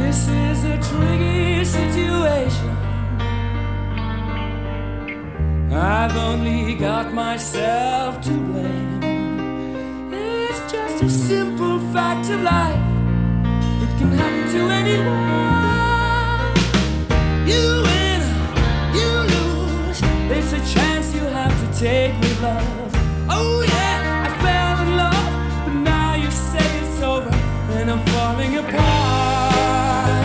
This is a tricky situation. I've only got myself to blame. It's just a simple fact of life. It can happen to anyone. You win, you lose. It's a chance you have to take with love. Oh yeah, I fell in love, but now you say it's over and I'm falling apart.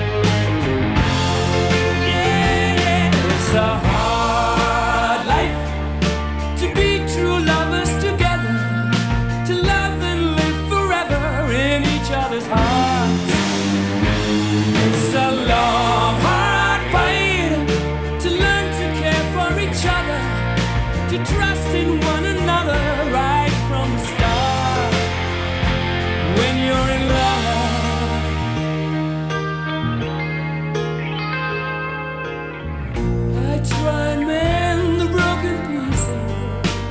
Yeah, it's a hard life to be true lovers together, to love and live forever in each other's hearts. It's a long, hard fight to learn to care for each other, to trust in one another right from the start. When you're in love, I try and mend the broken pieces.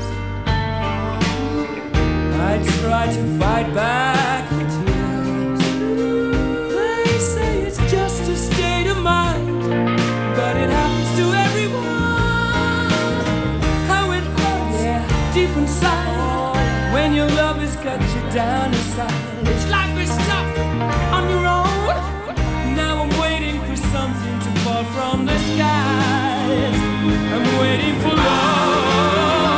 I try to fight back the tears. They say it's just a state of mind, but it happens to everyone. How it hurts, yeah, deep inside, when your love has cut you down inside. It's life is tough on your own. Now I'm waiting for something to fall from the skies. I'm waiting for love.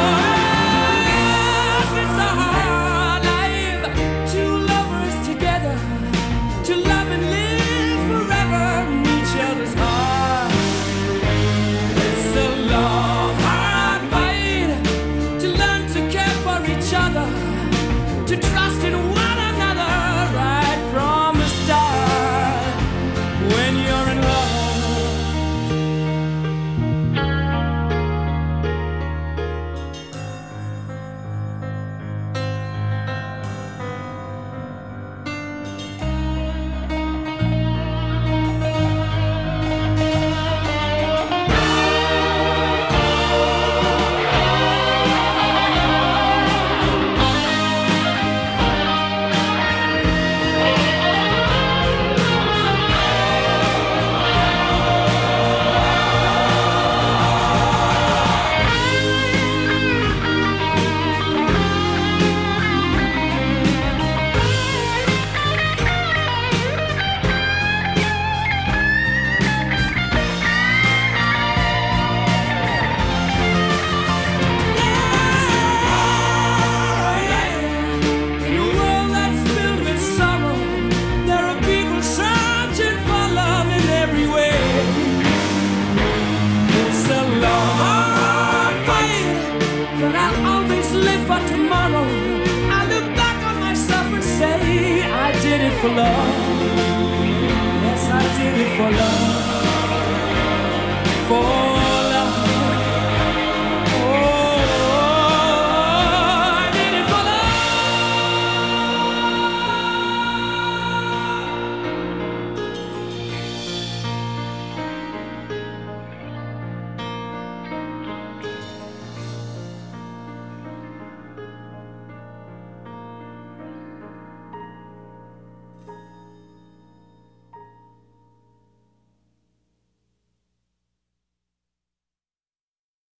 Yes, it's a hard life. Two lovers together, to love and live forever in each other's hearts. It's a long, hard fight to learn to care for each other, to trust in one another right from the start. When you're in love, for love. Yes, I did it for love. For